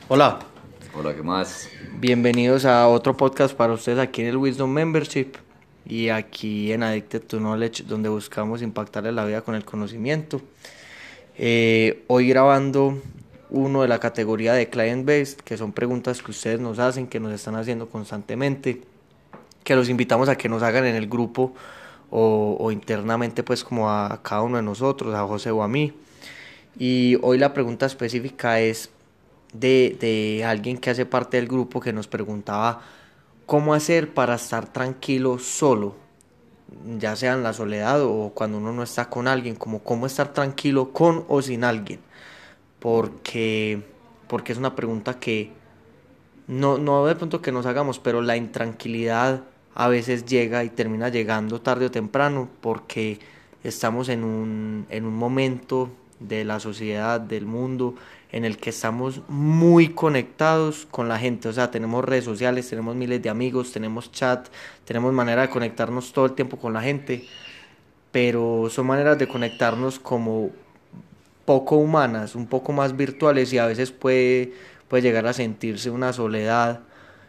Hola, Hola, ¿qué más? bienvenidos a otro podcast para ustedes aquí en el Wisdom Membership y aquí en Addicted to Knowledge, donde buscamos impactarle la vida con el conocimiento. Hoy grabando uno de la categoría de Client Based, que son preguntas que ustedes nos hacen, que nos están haciendo constantemente, que los invitamos a que nos hagan en el grupo o internamente, pues como a cada uno de nosotros, a José o a mí. Y hoy la pregunta específica es de alguien que hace parte del grupo, que nos preguntaba cómo hacer para estar tranquilo solo, ya sea en la soledad o cuando uno no está con alguien, como cómo estar tranquilo con o sin alguien, porque, porque es una pregunta que no de pronto que nos hagamos, pero la intranquilidad a veces llega y termina llegando tarde o temprano porque estamos en un momento de la sociedad, del mundo, en el que estamos muy conectados con la gente. O sea, tenemos redes sociales, tenemos miles de amigos, tenemos chat, tenemos manera de conectarnos todo el tiempo con la gente, pero son maneras de conectarnos como poco humanas, un poco más virtuales, y a veces puede llegar a sentirse una soledad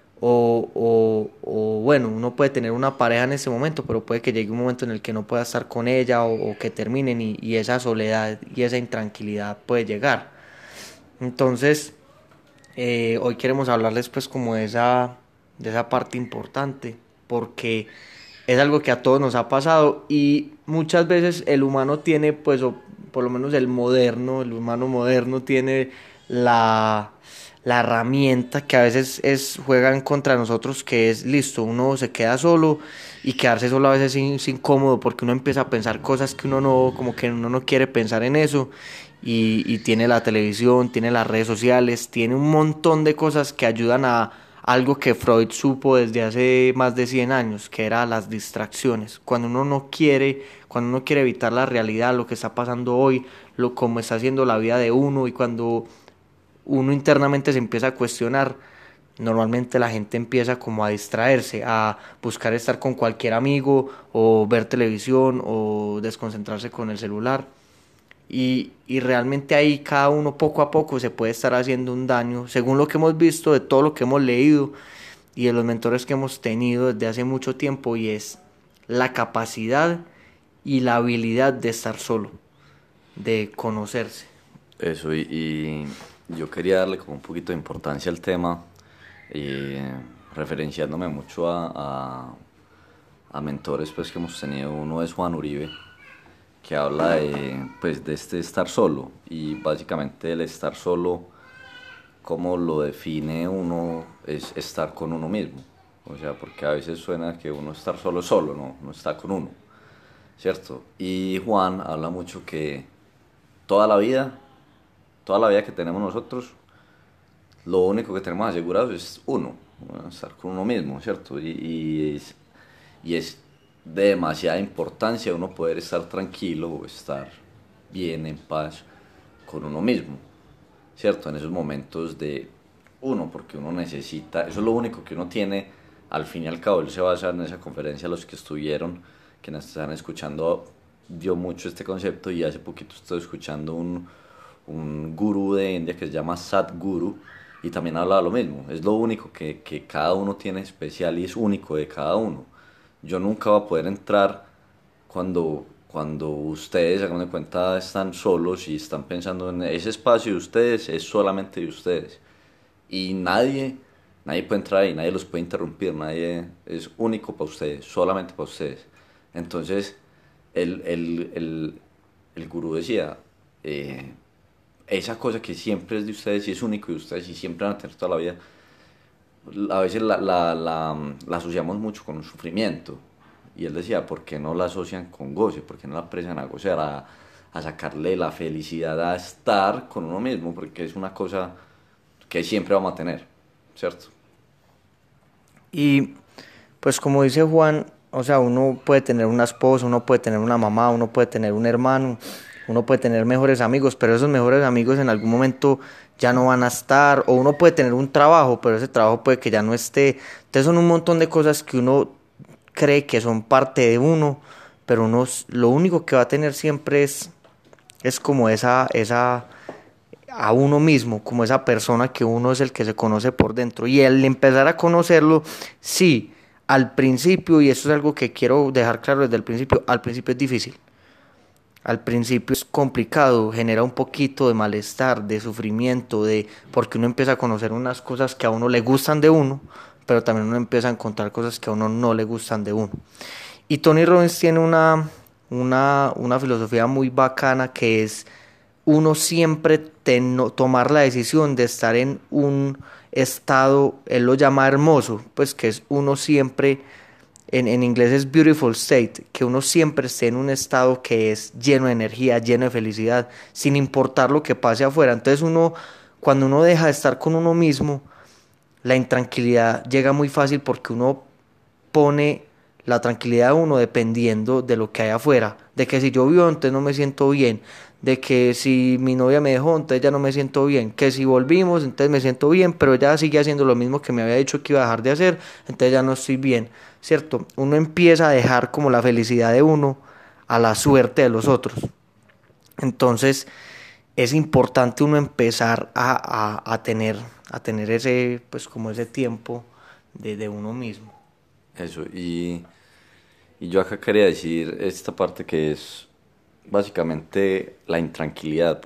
o bueno, uno puede tener una pareja en ese momento, pero puede que llegue un momento en el que no pueda estar con ella o que terminen y esa soledad y esa intranquilidad puede llegar. Entonces, hoy queremos hablarles pues como de esa parte importante, porque es algo que a todos nos ha pasado y muchas veces el humano tiene pues, o por lo menos el humano moderno tiene la, la herramienta que a veces juega en contra de nosotros, que es listo, uno se queda solo y quedarse solo a veces es incómodo porque uno empieza a pensar cosas que uno no, como que uno no quiere pensar en eso, y tiene la televisión, tiene las redes sociales, tiene un montón de cosas que ayudan a algo que Freud supo desde hace más de 100 años, que era las distracciones. Cuando uno quiere evitar la realidad, lo que está pasando hoy, lo como está haciendo la vida de uno, y cuando uno internamente se empieza a cuestionar, normalmente la gente empieza como a distraerse, a buscar estar con cualquier amigo o ver televisión o desconcentrarse con el celular. Y realmente ahí cada uno poco a poco se puede estar haciendo un daño, según lo que hemos visto, de todo lo que hemos leído y de los mentores que hemos tenido desde hace mucho tiempo, y es la capacidad y la habilidad de estar solo, de conocerse. Eso, yo quería darle como un poquito de importancia al tema, referenciándome mucho a mentores pues, que hemos tenido. Uno es Juan Uribe, que habla pues, de este estar solo, y básicamente el estar solo, como lo define uno, es estar con uno mismo. O sea, porque a veces suena que uno estar solo solo, no está con uno, ¿cierto? Y Juan habla mucho que toda la vida toda la vida que tenemos nosotros, lo único que tenemos asegurado es uno, bueno, estar con uno mismo, ¿cierto? Y es de demasiada importancia uno poder estar tranquilo o estar bien, en paz con uno mismo, ¿cierto? En esos momentos de uno, porque uno necesita, eso es lo único que uno tiene, al fin y al cabo. Él se basa en esa conferencia, los que estuvieron, que nos están escuchando, dio mucho este concepto, y hace poquito estoy escuchando un gurú de India que se llama Sadhguru, y también hablaba lo mismo. Es lo único que cada uno tiene especial y es único de cada uno. Yo nunca voy a poder entrar cuando ustedes, hagan de cuenta, están solos y están pensando en ese espacio de ustedes, es solamente de ustedes. Y nadie puede entrar ahí, nadie los puede interrumpir, nadie es único para ustedes, solamente para ustedes. Entonces, el gurú decía, eh, esa cosa que siempre es de ustedes y es único de ustedes y siempre van a tener toda la vida, a veces la asociamos mucho con un sufrimiento. Y él decía, ¿por qué no la asocian con goce? ¿Por qué no la aprecian a gozar, a sacarle la felicidad a estar con uno mismo? Porque es una cosa que siempre vamos a tener, ¿cierto? Y pues como dice Juan, o sea, uno puede tener una esposa, uno puede tener una mamá, uno puede tener un hermano, uno puede tener mejores amigos, pero esos mejores amigos en algún momento ya no van a estar, o uno puede tener un trabajo, pero ese trabajo puede que ya no esté. Entonces son un montón de cosas que uno cree que son parte de uno, pero lo único que va a tener siempre es como a uno mismo, como esa persona que uno es el que se conoce por dentro. Y el empezar a conocerlo, sí, al principio, y eso es algo que quiero dejar claro desde el principio, al principio es difícil. Al principio es complicado, genera un poquito de malestar, de sufrimiento, porque uno empieza a conocer unas cosas que a uno le gustan de uno, pero también uno empieza a encontrar cosas que a uno no le gustan de uno. Y Tony Robbins tiene una filosofía muy bacana que es uno siempre tomar la decisión de estar en un estado, él lo llama hermoso, pues que es uno siempre, en inglés es beautiful state, que uno siempre esté en un estado que es lleno de energía, lleno de felicidad, sin importar lo que pase afuera. Entonces cuando uno deja de estar con uno mismo, la intranquilidad llega muy fácil porque uno pone la tranquilidad de uno dependiendo de lo que hay afuera, de que si llovió entonces no me siento bien, de que si mi novia me dejó entonces ya no me siento bien, que si volvimos entonces me siento bien, pero ella sigue haciendo lo mismo que me había dicho que iba a dejar de hacer, entonces ya no estoy bien, ¿cierto? Uno empieza a dejar como la felicidad de uno a la suerte de los otros. Entonces es importante uno empezar a tener ese, pues como ese tiempo de uno mismo. Eso, y yo acá quería decir esta parte que es básicamente la intranquilidad,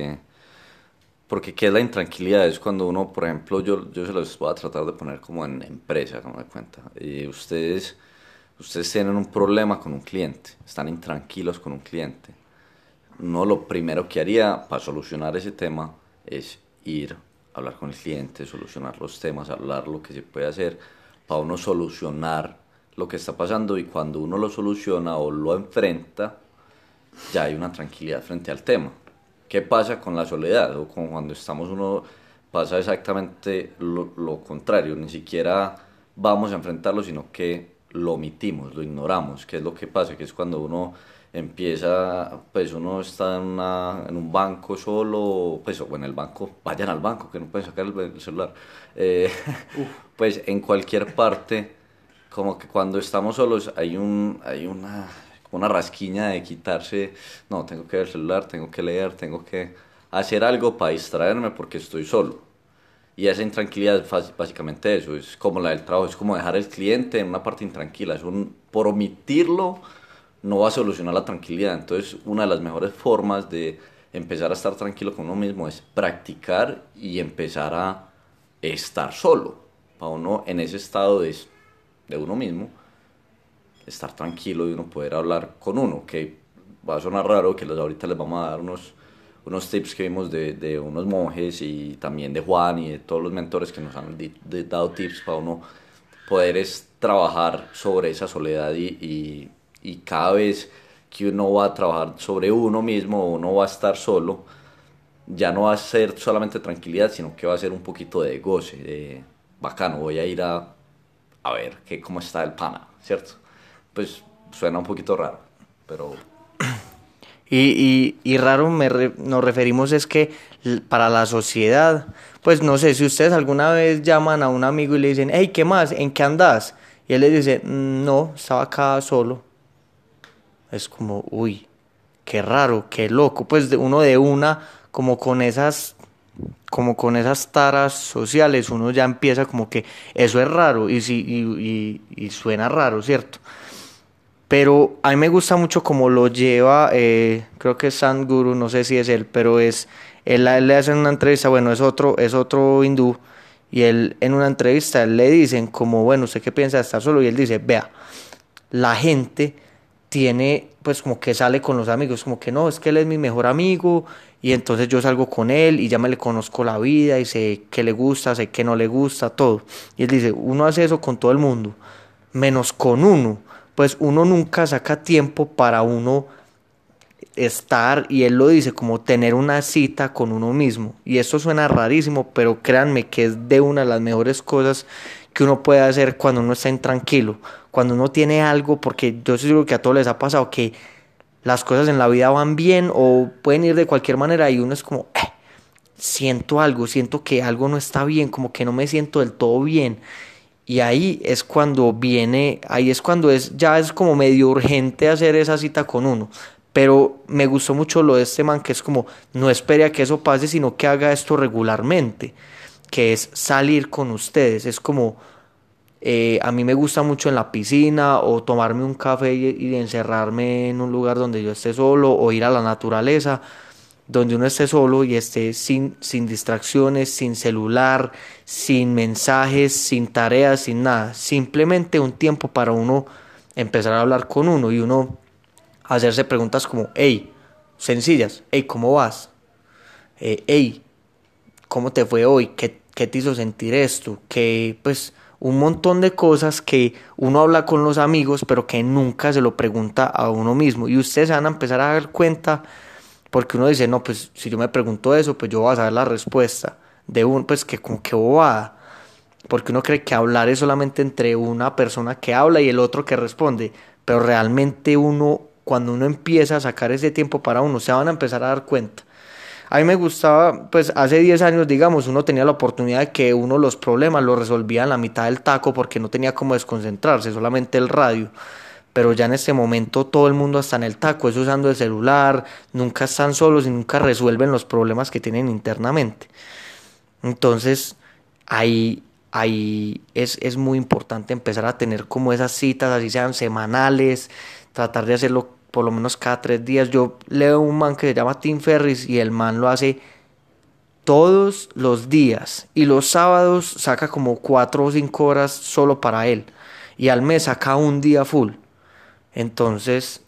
porque ¿qué es la intranquilidad? Es cuando uno, por ejemplo, yo se los voy a tratar de poner como en empresa, como de cuenta, y ustedes tienen un problema con un cliente, están intranquilos con un cliente. Uno lo primero que haría para solucionar ese tema es ir a hablar con el cliente, solucionar los temas, hablar lo que se puede hacer para uno solucionar lo que está pasando, y cuando uno lo soluciona o lo enfrenta, ya hay una tranquilidad frente al tema. ¿Qué pasa con la soledad? O con cuando estamos uno, pasa exactamente lo contrario, ni siquiera vamos a enfrentarlo, sino que lo omitimos, lo ignoramos. ¿Qué es lo que pasa? Que es cuando uno empieza, pues uno está en un banco solo, pues o en el banco, vayan al banco, que no pueden sacar el celular. Eh, pues en cualquier parte, como que cuando estamos solos hay como una rasquiña de quitarse, no, tengo que ver el celular, tengo que leer, tengo que hacer algo para distraerme porque estoy solo. Y esa intranquilidad es básicamente eso, es como la del trabajo, es como dejar al cliente en una parte intranquila, por omitirlo no va a solucionar la tranquilidad. Entonces, una de las mejores formas de empezar a estar tranquilo con uno mismo es practicar y empezar a estar solo, para uno en ese estado de uno mismo, estar tranquilo y uno poder hablar con uno, que va a sonar raro, que ahorita les vamos a dar unos tips que vimos de unos monjes y también de Juan y de todos los mentores que nos han dado tips para uno poder trabajar sobre esa soledad, y cada vez que uno va a trabajar sobre uno mismo, uno va a estar solo, ya no va a ser solamente tranquilidad, sino que va a ser un poquito de goce, de bacano, voy a ir a ver cómo está el pana, ¿cierto? Pues suena un poquito raro, pero Y raro nos referimos es que para la sociedad, pues no sé, si ustedes alguna vez llaman a un amigo y le dicen, hey, ¿qué más? ¿En qué andas? Y él les dice, no, estaba acá solo. Es como, uy, qué raro, qué loco. Pues uno de una, como con esas taras sociales, uno ya empieza como que eso es raro y, sí, y suena raro, ¿cierto? Pero a mí me gusta mucho cómo lo lleva, creo que es Sadhguru, no sé si es él, pero él le hace una entrevista, bueno, es otro hindú, y él en una entrevista él le dicen como, bueno, ¿usted qué piensa de estar solo? Y él dice, vea, la gente tiene, pues como que sale con los amigos, como que no, es que él es mi mejor amigo, y entonces yo salgo con él y ya me le conozco la vida y sé qué le gusta, sé qué no le gusta, todo. Y él dice, uno hace eso con todo el mundo, menos con uno, pues uno nunca saca tiempo para uno estar, y él lo dice, como tener una cita con uno mismo. Y esto suena rarísimo, pero créanme que es de una de las mejores cosas que uno puede hacer cuando uno está intranquilo, cuando uno tiene algo, porque yo estoy seguro que a todos les ha pasado que las cosas en la vida van bien o pueden ir de cualquier manera y uno es como, siento algo, siento que algo no está bien, como que no me siento del todo bien. Y ahí es cuando ya es como medio urgente hacer esa cita con uno. Pero me gustó mucho lo de este man, que es como, no espere a que eso pase, sino que haga esto regularmente, que es salir con ustedes. Es como, a mí me gusta mucho en la piscina o tomarme un café y encerrarme en un lugar donde yo esté solo o ir a la naturaleza, donde uno esté solo y esté sin distracciones, sin celular, sin mensajes, sin tareas, sin nada. Simplemente un tiempo para uno empezar a hablar con uno y uno hacerse preguntas como, hey, sencillas, hey, ¿cómo vas? Hey, ¿cómo te fue hoy? ¿Qué te hizo sentir esto? Que pues un montón de cosas que uno habla con los amigos, pero que nunca se lo pregunta a uno mismo. Y ustedes se van a empezar a dar cuenta, porque uno dice, no, pues si yo me pregunto eso, pues yo voy a saber la respuesta de un, pues que como que bobada. Porque uno cree que hablar es solamente entre una persona que habla y el otro que responde. Pero realmente uno, cuando uno empieza a sacar ese tiempo para uno, se van a empezar a dar cuenta. A mí me gustaba, pues hace 10 años, digamos, uno tenía la oportunidad de que uno los problemas los resolvía en la mitad del taco porque no tenía cómo desconcentrarse, solamente el radio. Pero ya en este momento todo el mundo está en el taco, es usando el celular, nunca están solos y nunca resuelven los problemas que tienen internamente. Entonces, ahí es muy importante empezar a tener como esas citas, así sean semanales, tratar de hacerlo por lo menos cada 3 días. Yo leo un man que se llama Tim Ferris y el man lo hace todos los días y los sábados saca como 4 o 5 horas solo para él y al mes saca un día full. Entonces,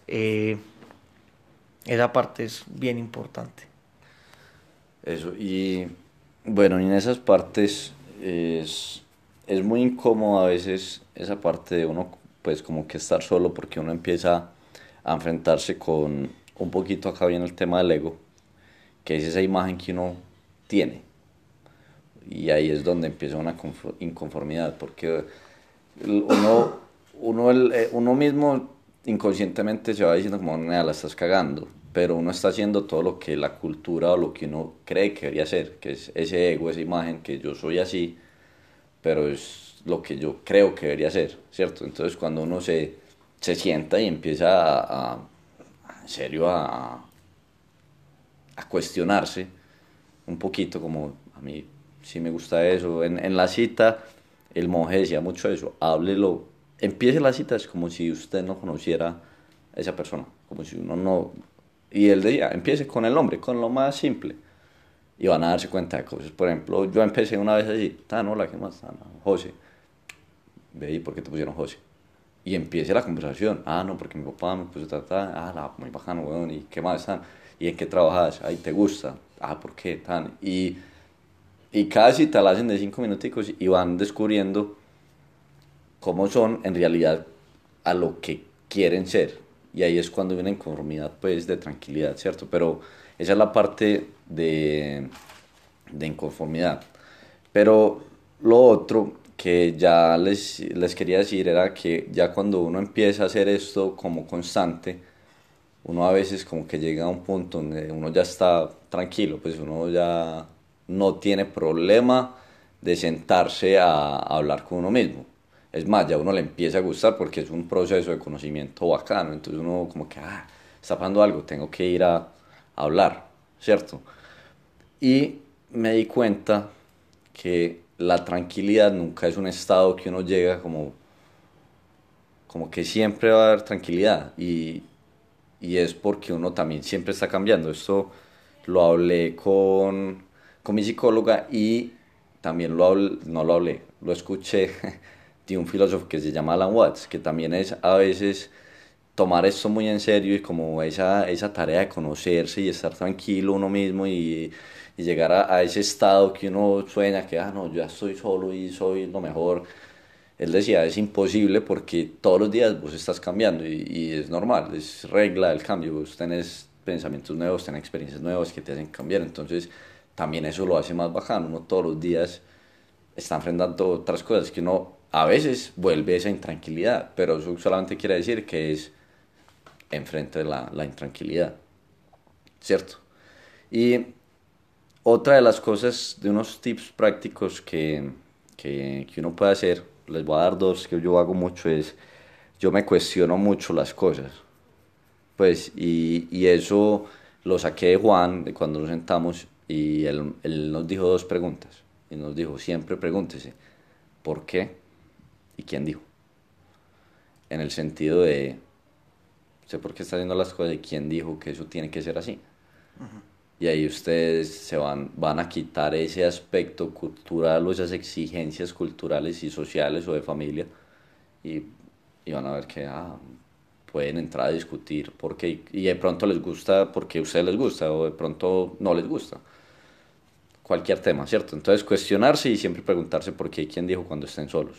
esa parte es bien importante. Eso, y bueno, y en esas partes es muy incómodo a veces esa parte de uno, pues como que estar solo porque uno empieza a enfrentarse con un poquito, acá viene el tema del ego, que es esa imagen que uno tiene. Y ahí es donde empieza una inconformidad, porque uno, uno mismo inconscientemente se va diciendo como, nada, la estás cagando, pero uno está haciendo todo lo que la cultura o lo que uno cree que debería hacer, que es ese ego, esa imagen, que yo soy así, pero es lo que yo creo que debería ser, ¿cierto? Entonces cuando uno se sienta y empieza en serio a cuestionarse un poquito, como a mí sí me gusta eso. En la cita, el monje decía mucho eso, háblelo, empiece la cita, es como si usted no conociera a esa persona, como si uno no... Y él decía, empiece con el nombre, con lo más simple, y van a darse cuenta de cosas. Por ejemplo, yo empecé una vez así, tan hola, ¿qué más? Tan, José, ve, ¿y por qué te pusieron José? Y empiece la conversación. Ah, no, porque mi papá me puso ta. Ah, no, muy bacano, weón. ¿Y qué más, tan? ¿Y en qué trabajas? Ay, ¿te gusta? Ah, ¿por qué, tan? Y cada cita la hacen de 5 minuticos y van descubriendo cómo son en realidad a lo que quieren ser. Y ahí es cuando viene inconformidad, pues, de tranquilidad, ¿cierto? Pero esa es la parte de inconformidad. Pero lo otro que ya les quería decir era que ya cuando uno empieza a hacer esto como constante, uno a veces como que llega a un punto donde uno ya está tranquilo, pues uno ya no tiene problema de sentarse a hablar con uno mismo. Es más, ya uno le empieza a gustar porque es un proceso de conocimiento bacano, entonces uno como que, está pasando algo, tengo que ir a hablar, ¿cierto? Y me di cuenta que la tranquilidad nunca es un estado que uno llega como que siempre va a haber tranquilidad y es porque uno también siempre está cambiando. Esto lo hablé con mi psicóloga y también no lo hablé, lo escuché de un filósofo que se llama Alan Watts, que también es a veces tomar esto muy en serio y como esa tarea de conocerse y estar tranquilo uno mismo y llegar a ese estado que uno sueña que, no, yo ya estoy solo y soy lo mejor. Él decía, es imposible porque todos los días vos estás cambiando y es normal, es regla del cambio, vos tenés pensamientos nuevos, tenés experiencias nuevas que te hacen cambiar, entonces también eso lo hace más bacano, uno todos los días está enfrentando otras cosas que uno a veces vuelve esa intranquilidad, pero eso solamente quiere decir que es enfrente de la intranquilidad, ¿cierto? Y otra de las cosas, de unos tips prácticos que uno puede hacer, les voy a dar dos que yo hago mucho, es yo me cuestiono mucho las cosas. Pues, y eso lo saqué de Juan, de cuando nos sentamos, y él nos dijo dos preguntas. Y nos dijo, siempre pregúntese, ¿por qué? ¿Y quién dijo? En el sentido de, sé por qué está haciendo las cosas y quién dijo que eso tiene que ser así. Y ahí ustedes van a quitar ese aspecto cultural o esas exigencias culturales y sociales o de familia y, y van a ver que pueden entrar a discutir porque y de pronto les gusta porque a ustedes les gusta o de pronto no les gusta. Cualquier tema, ¿cierto? Entonces cuestionarse y siempre preguntarse por qué y quién dijo cuando estén solos.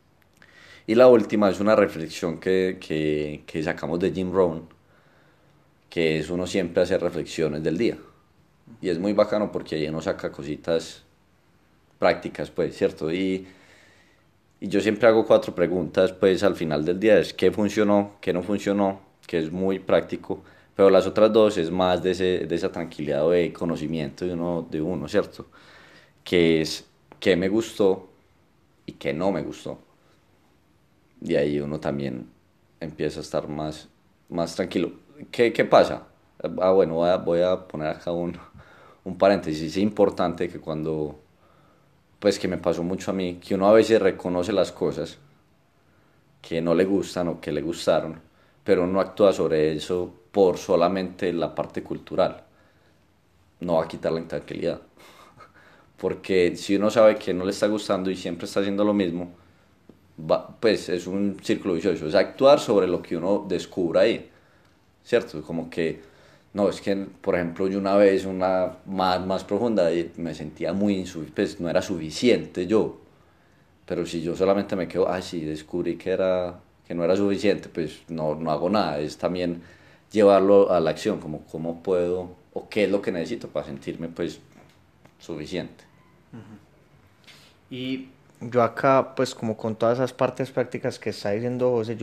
Y la última es una reflexión que sacamos de Jim Rohn, que es uno siempre hacer reflexiones del día. Y es muy bacano porque ahí uno saca cositas prácticas, pues, ¿cierto? Y yo siempre hago cuatro preguntas, pues, al final del día. Es qué funcionó, qué no funcionó, que es muy práctico. Pero las otras dos es más de esa tranquilidad o de conocimiento de uno, ¿cierto? Que es qué me gustó y qué no me gustó. Y ahí uno también empieza a estar más tranquilo. ¿Qué pasa? Bueno, voy a poner acá un paréntesis. Es importante que cuando, pues que me pasó mucho a mí, que uno a veces reconoce las cosas que no le gustan o que le gustaron, pero no actúa sobre eso por solamente la parte cultural. No va a quitar la intranquilidad. Porque si uno sabe que no le está gustando y siempre está haciendo lo mismo, pues es un círculo vicioso. Es actuar sobre lo que uno descubra ahí, ¿cierto? Como que, no, es que, por ejemplo, yo una vez, una más profunda, me sentía pues no era suficiente yo. Pero si yo solamente me quedo, sí, descubrí que no era suficiente, pues no hago nada. Es también llevarlo a la acción, como cómo puedo o qué es lo que necesito para sentirme, pues, suficiente. Y yo acá, pues como con todas esas partes prácticas que está diciendo José,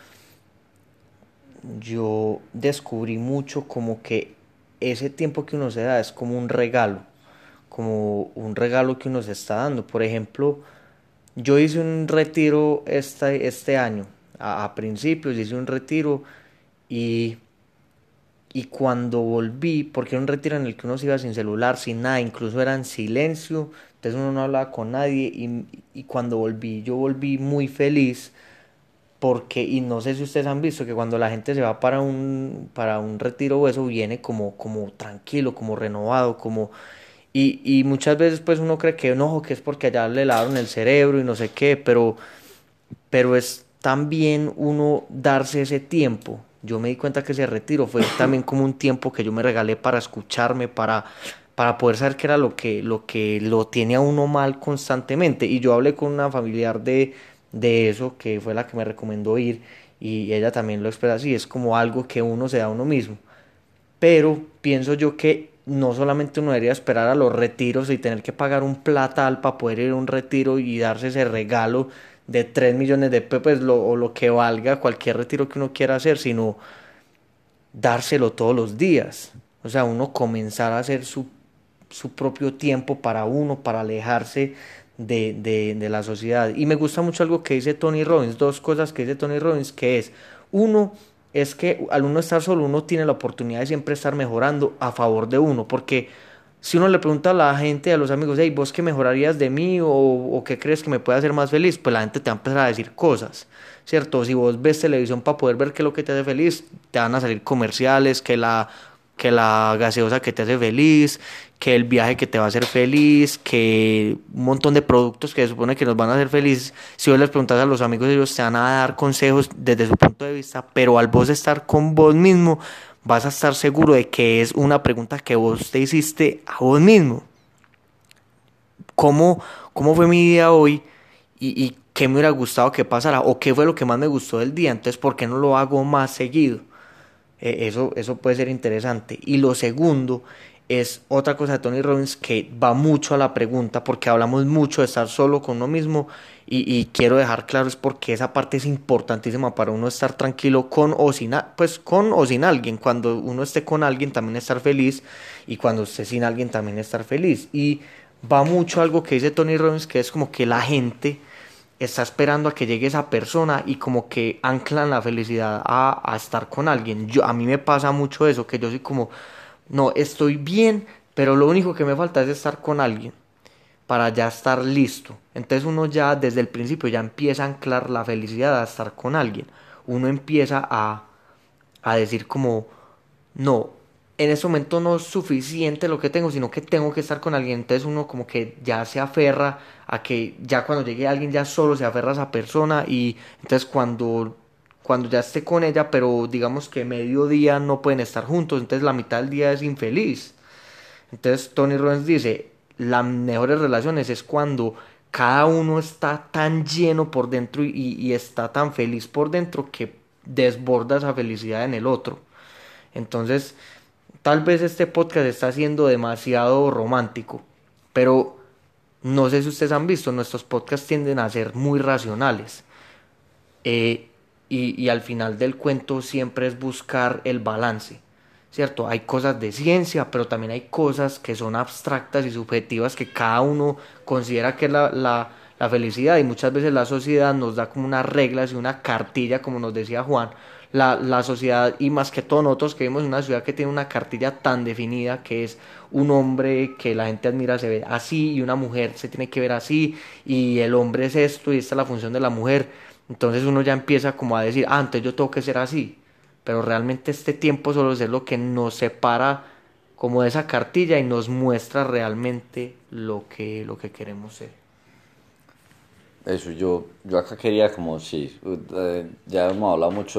yo descubrí mucho como que ese tiempo que uno se da es como un regalo que uno se está dando. Por ejemplo, yo hice un retiro este año, a principios hice un retiro y, y cuando volví, porque era un retiro en el que uno se iba sin celular, sin nada, incluso era en silencio, entonces uno no hablaba con nadie y cuando volví, yo volví muy feliz porque, y no sé si ustedes han visto que cuando la gente se va para un retiro o eso viene como tranquilo, como renovado, y muchas veces pues uno cree que no, que es porque allá le lavaron el cerebro y no sé qué, pero es también uno darse ese tiempo. Yo me di cuenta que ese retiro fue también como un tiempo que yo me regalé para escucharme, para poder saber qué era lo que lo tiene a uno mal constantemente. Y yo hablé con una familiar de eso, que fue la que me recomendó ir, y ella también lo expresa así, es como algo que uno se da a uno mismo. Pero pienso yo que no solamente uno debería esperar a los retiros y tener que pagar un platal para poder ir a un retiro y darse ese regalo de 3 millones de pesos pues, o lo que valga cualquier retiro que uno quiera hacer, sino dárselo todos los días. O sea, uno comenzar a hacer su propio tiempo para uno, para alejarse de la sociedad. Y me gusta mucho algo que dice Tony Robbins, dos cosas que dice Tony Robbins, que es, uno, es que al uno estar solo, uno tiene la oportunidad de siempre estar mejorando a favor de uno, porque si uno le pregunta a la gente, a los amigos, hey, ¿vos qué mejorarías de mí o qué crees que me puede hacer más feliz? Pues la gente te va a empezar a decir cosas, ¿cierto? Si vos ves televisión para poder ver qué es lo que te hace feliz, te van a salir comerciales, que la gaseosa que te hace feliz, que el viaje que te va a hacer feliz, que un montón de productos que se supone que nos van a hacer feliz. Si vos les preguntas a los amigos, ellos te van a dar consejos desde su punto de vista, pero al vos estar con vos mismo, vas a estar seguro de que es una pregunta que vos te hiciste a vos mismo. ¿Cómo fue mi día hoy? Y qué me hubiera gustado que pasara, o qué fue lo que más me gustó del día, entonces ¿por qué no lo hago más seguido? Eso puede ser interesante. Y lo segundo es otra cosa de Tony Robbins que va mucho a la pregunta, porque hablamos mucho de estar solo con uno mismo y quiero dejar claro es porque esa parte es importantísima para uno estar tranquilo pues con o sin alguien. Cuando uno esté con alguien también estar feliz y cuando esté sin alguien también estar feliz. Y va mucho algo que dice Tony Robbins que es como que la gente está esperando a que llegue esa persona y como que anclan la felicidad a estar con alguien. A mí me pasa mucho eso, que yo soy como, no, estoy bien, pero lo único que me falta es estar con alguien para ya estar listo. Entonces uno ya desde el principio ya empieza a anclar la felicidad a estar con alguien. Uno empieza a decir como, no, en ese momento no es suficiente lo que tengo, sino que tengo que estar con alguien. Entonces uno como que ya se aferra a que ya cuando llegue alguien ya solo se aferra a esa persona y entonces cuando ya esté con ella, pero digamos que medio día no pueden estar juntos, entonces la mitad del día es infeliz. Entonces Tony Robbins dice, las mejores relaciones es cuando cada uno está tan lleno por dentro y está tan feliz por dentro que desborda esa felicidad en el otro. Entonces, tal vez este podcast está siendo demasiado romántico, pero no sé si ustedes han visto, nuestros podcasts tienden a ser muy racionales. Eh, y al final del cuento siempre es buscar el balance, ¿cierto? Hay cosas de ciencia, pero también hay cosas que son abstractas y subjetivas que cada uno considera que es la felicidad y muchas veces la sociedad nos da como unas reglas y una cartilla, como nos decía Juan, la sociedad y más que todo nosotros que vivimos en una ciudad que tiene una cartilla tan definida que es un hombre que la gente admira se ve así y una mujer se tiene que ver así y el hombre es esto y esta es la función de la mujer. Entonces uno ya empieza como a decir, ah, entonces yo tengo que ser así. Pero realmente este tiempo solo es lo que nos separa como de esa cartilla y nos muestra realmente lo que queremos ser. Eso, yo acá quería como, sí, ya hemos hablado mucho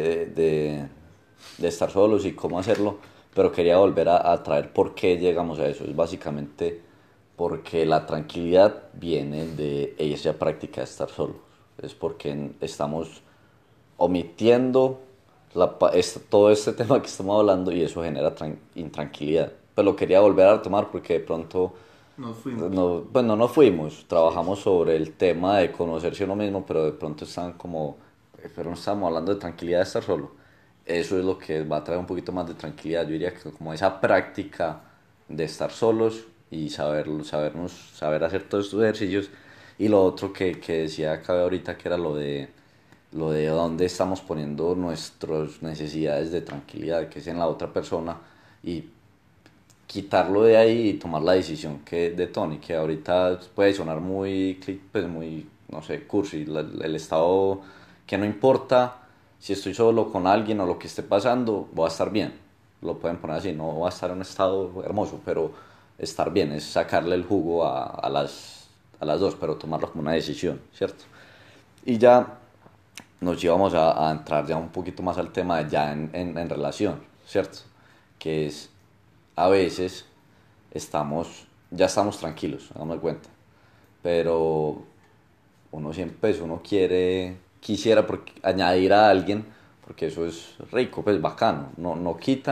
de estar solos y cómo hacerlo, pero quería volver a traer por qué llegamos a eso. Es básicamente porque la tranquilidad viene de esa práctica de estar solos. Es porque estamos omitiendo todo este tema que estamos hablando y eso genera intranquilidad. Pero lo quería volver a retomar porque de pronto Nos fuimos. no, pues no nos fuimos, trabajamos sobre el tema de conocerse uno mismo, pero de pronto están como, pero no estamos hablando de tranquilidad de estar solo. Eso es lo que va a traer un poquito más de tranquilidad. Yo diría que como esa práctica de estar solos y saber hacer todos estos ejercicios. Y lo otro que decía acá ahorita, que era lo de dónde estamos poniendo nuestras necesidades de tranquilidad, que es en la otra persona, y quitarlo de ahí y tomar la decisión que de Tony, que ahorita puede sonar muy, pues muy, no sé, cursi, el estado que no importa si estoy solo con alguien o lo que esté pasando, voy a estar bien. Lo pueden poner así, no voy a estar en un estado hermoso, pero estar bien es sacarle el jugo a las dos, pero tomarlo como una decisión, ¿cierto? Y ya nos íbamos a entrar ya un poquito más al tema de ya en relación, ¿cierto? Que es, a veces ya estamos tranquilos, hagamos de cuenta, pero uno siempre, pues uno quisiera añadir a alguien, porque eso es rico, pues bacano, no quita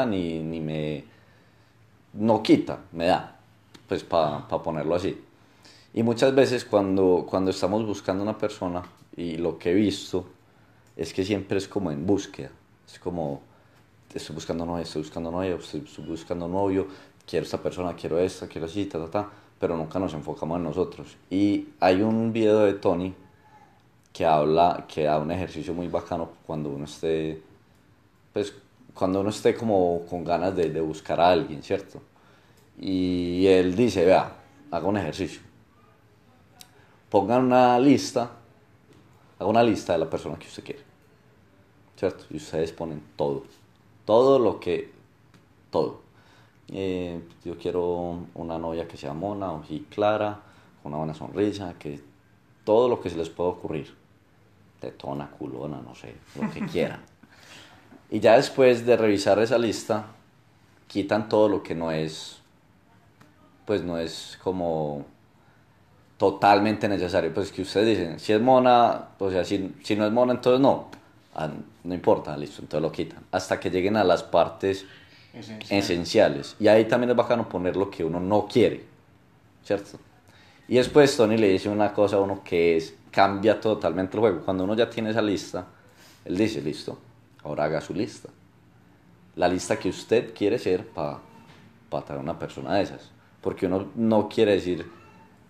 no quita, me da, pues para ponerlo así. Y muchas veces cuando estamos buscando una persona, y lo que he visto es que siempre es como en búsqueda, es como estoy buscando novia, estoy buscando novio, quiero esta persona, quiero esta, quiero así, pero nunca nos enfocamos en nosotros. Y hay un video de Tony que da un ejercicio muy bacano pues, cuando uno esté como con ganas de buscar a alguien, ¿cierto? Y él dice, vea, haga un ejercicio, pongan haga una lista de la persona que usted quiere, ¿cierto? Y ustedes ponen todo todo. Yo quiero una novia que sea mona, ojiclara, con una buena sonrisa, que todo lo que se les pueda ocurrir, tetona, culona, no sé, lo que quieran. Y ya después de revisar esa lista, quitan todo lo que pues no es como totalmente necesario. Pues que ustedes dicen, si es mona, o sea, si no es mona, entonces no. Ah, no importa, listo, entonces lo quitan. Hasta que lleguen a las partes esenciales. Y ahí también es bacano poner lo que uno no quiere, ¿cierto? Y después Tony le dice una cosa a uno que cambia totalmente el juego. Cuando uno ya tiene esa lista, él dice, listo, ahora haga su lista. La lista que usted quiere ser para traer una persona de esas. Porque uno no quiere decir,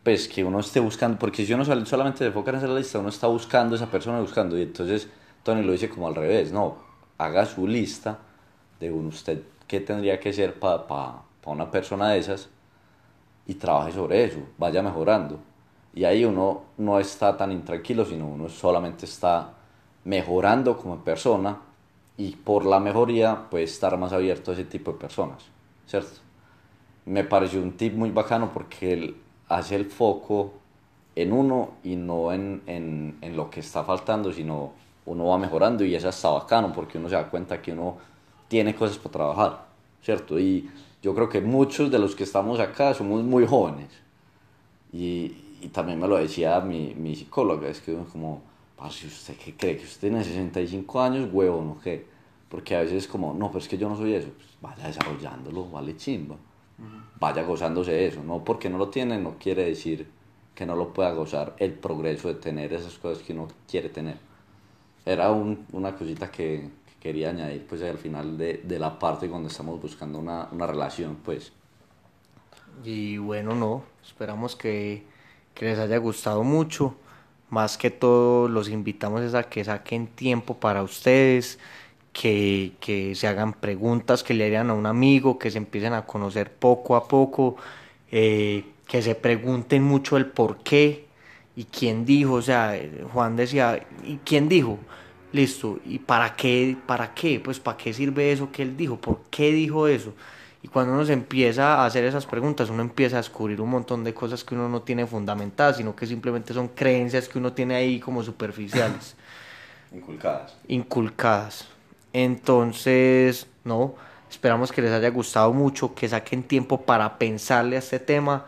pues que uno esté buscando, porque si uno solamente se enfoca en esa lista, uno está buscando a esa persona, buscando, y entonces Tony lo dice como al revés, no, haga su lista de usted qué tendría que ser para una persona de esas y trabaje sobre eso, vaya mejorando. Y ahí uno no está tan intranquilo, sino uno solamente está mejorando como persona y por la mejoría puede estar más abierto a ese tipo de personas, ¿cierto? Me pareció un tip muy bacano porque él hace el foco en uno y no en lo que está faltando, sino uno va mejorando y eso está bacano porque uno se da cuenta que uno tiene cosas para trabajar, ¿cierto? Y yo creo que muchos de los que estamos acá somos muy jóvenes y también me lo decía mi psicóloga, es que uno como, si ¿usted qué cree? ¿Que usted tiene 65 años, huevón o qué? Porque a veces es como, no, pero es que yo no soy eso, pues vaya desarrollándolo, vale chimba, vaya gozándose eso, no porque no lo tiene no quiere decir que no lo pueda gozar el progreso de tener esas cosas que uno quiere tener. Era una cosita que quería añadir pues al final de la parte cuando estamos buscando una relación pues. Y bueno, no, esperamos que les haya gustado mucho. Más que todo, los invitamos es a que saquen tiempo para ustedes, que se hagan preguntas, que le hagan a un amigo, que se empiecen a conocer poco a poco, que se pregunten mucho el por qué y quién dijo. O sea, Juan decía, ¿y quién dijo? Listo, ¿y para qué? ¿Para qué? Pues ¿para qué sirve eso que él dijo? ¿Por qué dijo eso? Y cuando uno se empieza a hacer esas preguntas, uno empieza a descubrir un montón de cosas que uno no tiene fundamentadas, sino que simplemente son creencias que uno tiene ahí como superficiales, Inculcadas. inculcadas. Entonces, no, esperamos que les haya gustado mucho, que saquen tiempo para pensarle a este tema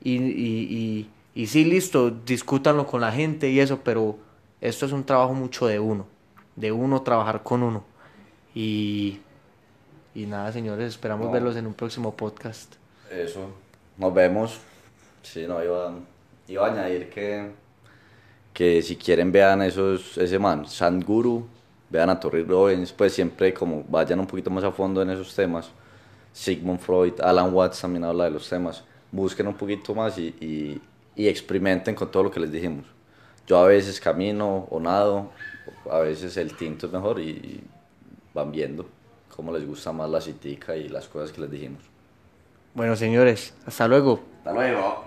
y sí, listo, discútanlo con la gente y eso, pero esto es un trabajo mucho de uno trabajar con uno. Y, y nada, señores, esperamos No, verlos en un próximo podcast. eso, nos vemos. Sí, no, iba a añadir que si quieren vean ese man, Sadhguru, vean a Tony Robbins, pues siempre como vayan un poquito más a fondo en esos temas. Sigmund Freud, Alan Watts también habla de los temas. Busquen un poquito más y experimenten con todo lo que les dijimos. Yo a veces camino o nado, a veces el tinto es mejor y van viendo cómo les gusta más la citica y las cosas que les dijimos. Bueno, señores, hasta luego. Hasta luego.